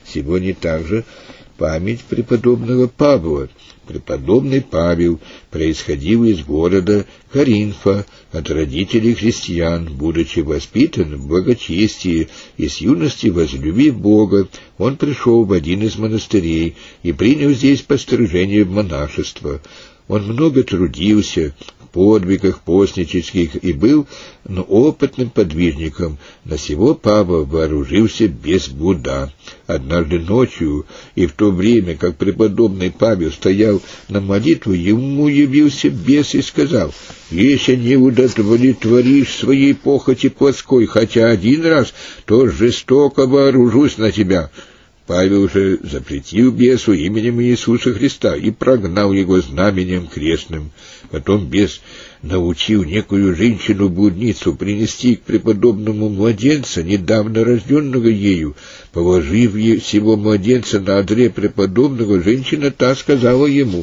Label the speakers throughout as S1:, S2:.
S1: Сегодня также память преподобного Павла. Преподобный Павел происходил из города Коринфа, от родителей христиан, будучи воспитан в благочестии и с юности возлюбив Бога, он пришел в один из монастырей и принял здесь пострижение в монашество. Он много трудился в подвигах постнических и был опытным подвижником. На сего Павел вооружился без блуда. Однажды ночью, и в то время, как преподобный Павел стоял на молитву, ему явился бес и сказал: «Если не удовлетворишь своей похоти плотской хотя один раз, то жестоко вооружусь на тебя». Павел же запретил бесу именем Иисуса Христа и прогнал его знаменем крестным. Потом бес научил некую женщину-блудницу принести к преподобному младенца, недавно рожденного ею. Положив сего младенца на одре преподобного, женщина та сказала ему: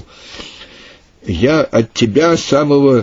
S1: «Я от тебя самого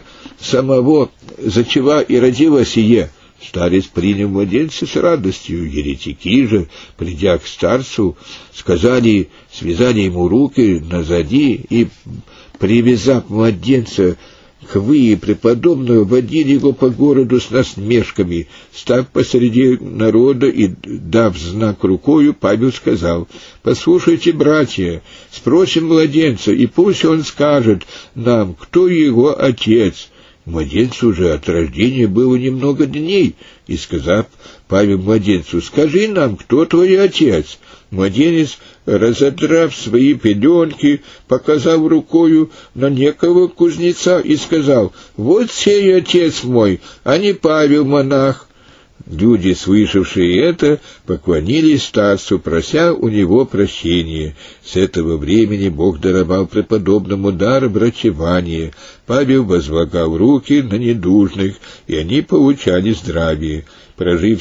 S1: зачала и родила сие». Старец принял младенца с радостью. Еретики же, придя к старцу, связали ему руки назади и, привязав младенца к вые преподобного, водили его по городу с насмешками. Став посреди народа и дав знак рукою, Павел сказал: «Послушайте, братья, спросим младенца, и пусть он скажет нам, кто его отец». Младенцу же от рождения было немного дней, и, сказав Павел младенцу: «Скажи нам, кто твой отец?» Младенец, разодрав свои пеленки, показал рукою на некого кузнеца и сказал: «Вот сей отец мой, а не Павел монах». Люди, слышавшие это, поклонились старцу, прося у него прощения. С этого времени Бог даровал преподобному дар врачевания. Павел возлагал руки на недужных, и они получали здравие. Прожив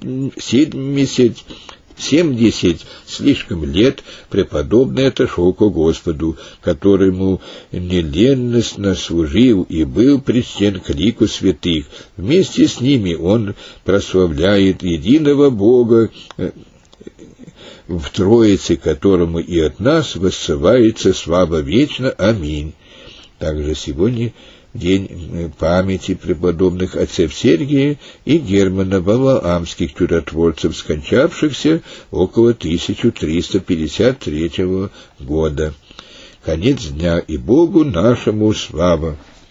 S1: 70 слишком лет, преподобный отошел ко Господу, которому неленностно служил и был причтен к лику святых. Вместе с ними он прославляет единого Бога в Троице, которому и от нас воссылается слава вечно. Аминь. Также сегодня день памяти преподобных отцев Сергия и Германа, валаамских чудотворцев, скончавшихся около 1353 года. Конец дня, и Богу нашему слава!